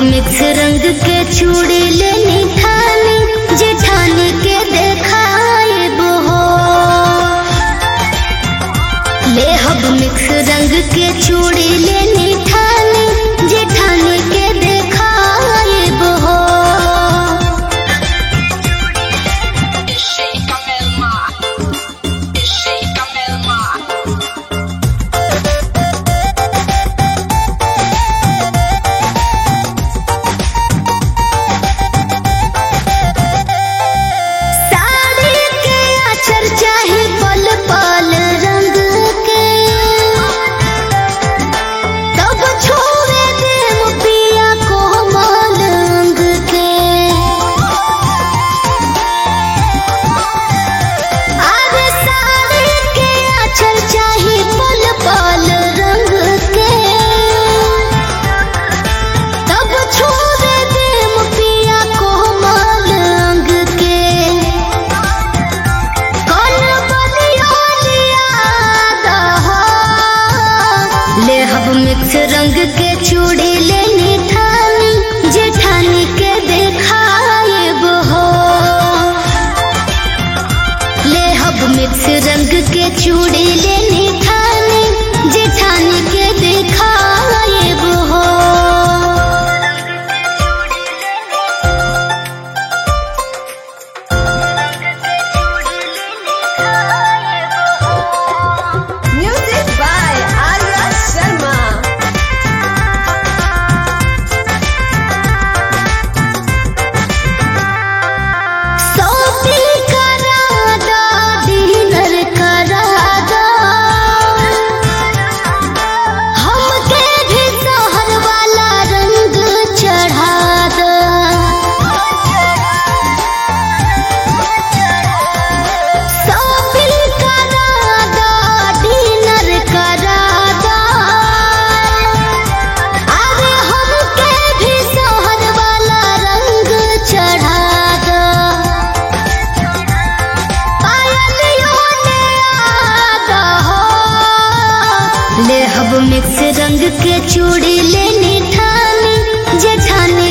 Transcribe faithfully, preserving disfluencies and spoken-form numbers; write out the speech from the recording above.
Mix रंग के चूड़ी लेनी ठानी जेठानी के देखाए हो। ले हब मिक्स रंग के चूड़ी लेनी ठानी जेठानी के देखाए हो। मिक्स रंग के चूड़ी लेनी ठानी जेठानी के देखाए हो। ले हब मिक्स रंग के चूड़ी लेनी ठानी जेठानी के देखाए हो। Music by Arya Sharma. ले हब मिक्स रंग के चूड़ी लेनी ठानी जेठानी